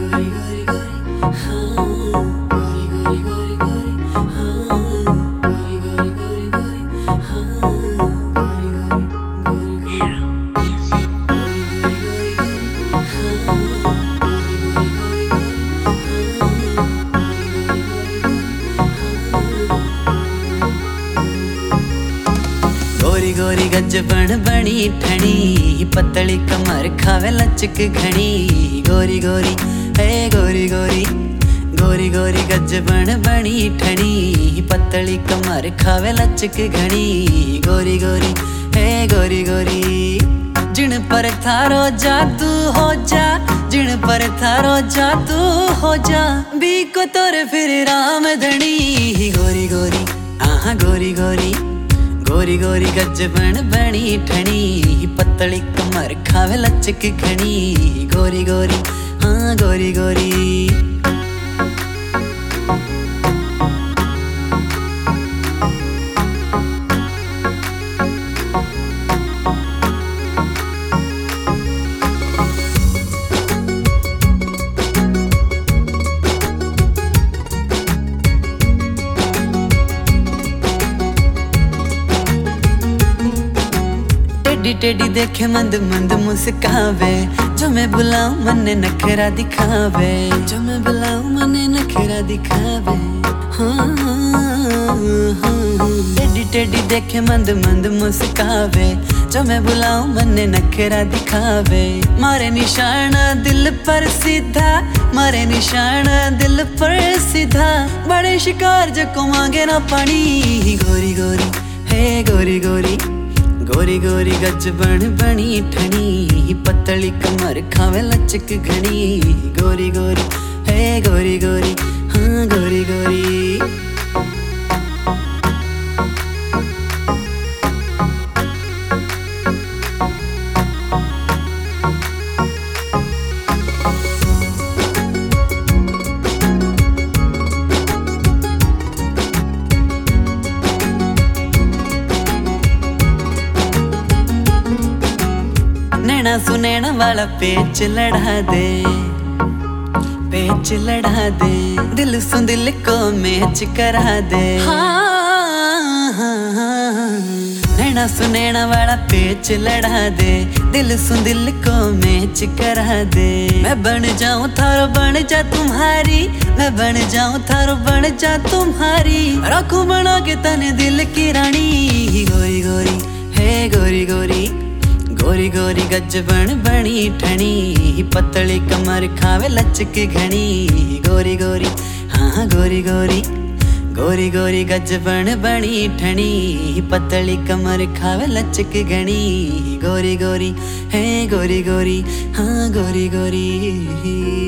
गोरी गोरी गज बनी ठणी, पतली कमर खावे लचक घनी। गोरी गोरी है गोरी गोरी, गोरी गोरी गज बनी ठणी, पतली कमर खावे लचक घनी। गोरी गोरी है गोरी गोरी, जिन पर थारो जादू हो जा, जिन पर थारो जादू हो जा, बी को तोर फिर राम धनी। गोरी गोरी आहा गोरी गोरी, गोरी गोरी गज बनी ठणी, पतली कमर खावे लचक घनी। गोरी गोरी हाँ गोरी गोरी। टेढ़ी टेढ़ी देखे मंद मंद मुस्कावे, जो मैं बुलाऊं मन्ने नखरा दिखावे, जो मैं बुलाऊं मन्ने नखरा दिखावे। हाँ टेढ़ी टेढ़ी देखे मंद मंद मुस्कावे, जो मैं बुलाऊं मन्ने नखरा दिखावे। मारे निशाना दिल पर सीधा, मारे निशाना दिल पर सीधा, बड़े शिकार जो को मांगे ना पानी। गोरी गोरी है गोरी गोरी, गोरी गोरी गज बनी ठणी, पतली कमर खावे लचक घनी। गोरी गोरी है गोरी गोरी हाँ गोरी गोरी। नैना सुनैना वाला पेच लड़ा दे, पेच लड़ा दे, दिल सु दिल को मैच करा दे। नैना सुनैना वाला पेच लड़ा दे, दिल सु दिल को मैच करा दे। मैं बन जाऊं थारो बन जा तुम्हारी, मैं बन जाऊं थारो बन जा तुम्हारी, रखूं बना के तने दिल की रानी। गोरी गोरी है गोरी गोरी, गोरी गोरी गज बनी ठणी, पतली कमर खावे लचक घनी। गोरी गोरी हाँ गोरी गोरी, गोरी गोरी गज बनी ठणी, पतली कमर खावे लचक घनी। गोरी गोरी है गोरी गोरी हाँ गोरी गोरी।